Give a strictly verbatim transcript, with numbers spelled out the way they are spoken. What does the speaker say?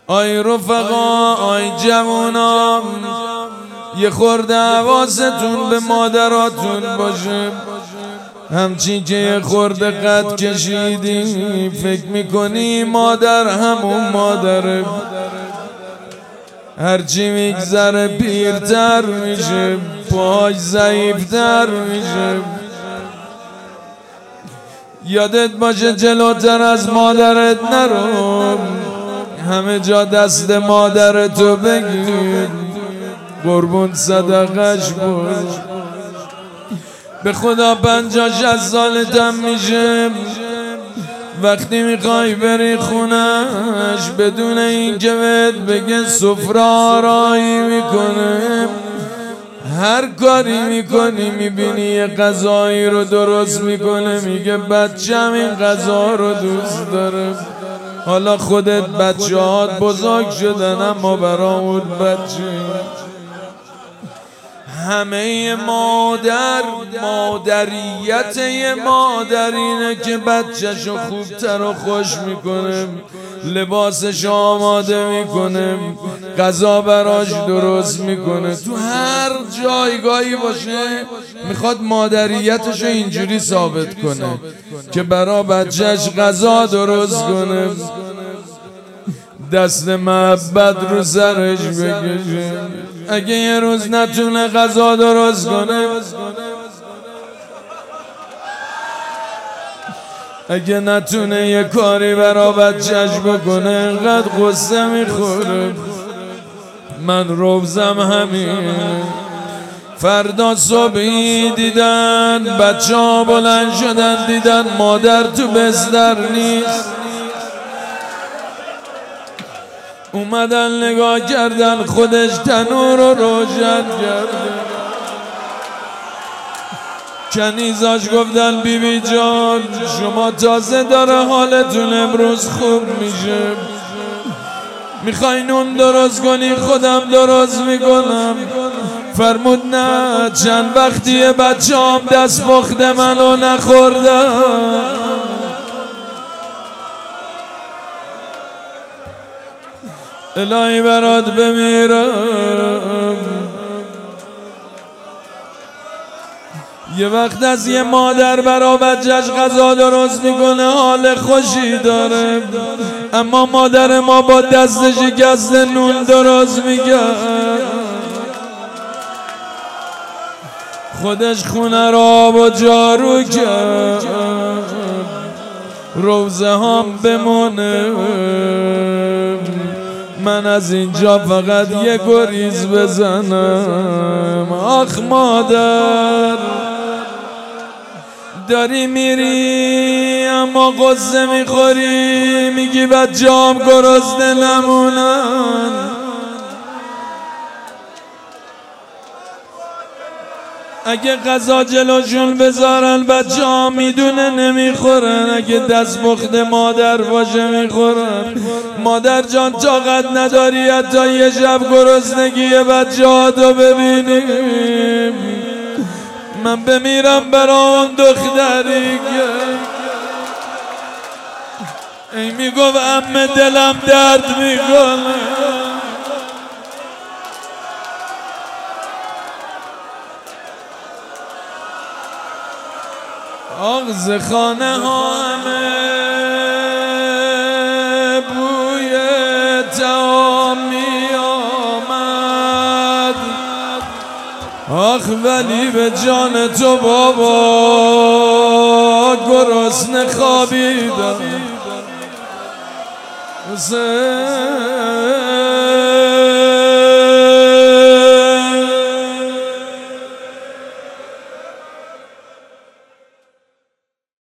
آی رفقا آی جوونا، یه خورده حواستون به مادراتون باشه. همچین که یه خورده قد کشیدی فکر میکنی مادر همون مادره، هرچی میگذره پیرتر میشه، پاش ضعیفتر میشه. یادت باشه جلوتر از مادرت نرو، همه جا دست مادرتو بگیر، قربون صدقش باش. به خدا پنجاه شصت سالتم میشه، وقتی میخوای بری خونش بدون اینکه بهت بگه سفره آرایی میکنه، هر کاری میکنی میبینی یه غذایی رو درست میکنه، میگه بچه‌م این غذا رو دوست داره. حالا خودت بچه هات بزرگ شدن اما برا اون بچه. همه مادر مادریت یه مادر اینه که بچه‌شو خوبتر و خوش میکنه، لباسش آماده میکنه، غذا براش درست میکنه. تو هر جایگاهی باشه میخواد مادریتشو اینجوری ثابت کنه که برا بچهش غذا درست کنه، دست محبت رو سرش بکشه. اگه یه روز نتونه غذا درست کنه، اگه نتونه یه کاری برا بچهش بکنه، انقدر غصه میخوره. من روزم همین. فردا صبحی دیدن بچه ها بلند شدن، دیدن مادر تو بستر نیست، اومدن نگاه کردن خودش تنور رو روشن کرده. کنیزاش گفتن بی بی جان شما تازه داره حالتون امروز خوب میشه، میخوای نون درست کنی خودم درست میکنم. فرمود نه، چند وقتیه بچه هم دست پخت منو نخوردم. الهی برات بمیرم. یه وقت از یه مادر برا بچهش غذا درست میکنه حال خوشی داره، اما مادر ما با دست شکست نون درست میگه، خودش خونه را آب و جارو کرد، روزه هم بمونه. من از اینجا فقط یه گریز بزنم. آخ مادر داری میری اما قصه میخوری، میگی بچه‌ام گرسنه نمونن. اگه غذا جلوشون بذارن بچه ها میدونه نمیخورن، اگه دست پخت مادر باشه میخورن. مادر جان طاقت نداری حتی یه شب گرسنگی بچه ها تو ببینیم؟ من بمیرم برا اون دختری که ای میگفت عمه دلم درد میکنه. آغز خانه ها همه بوی طعام می آمد، آخ ولی به جان تو بابا گرسنه خوابیدم. حسین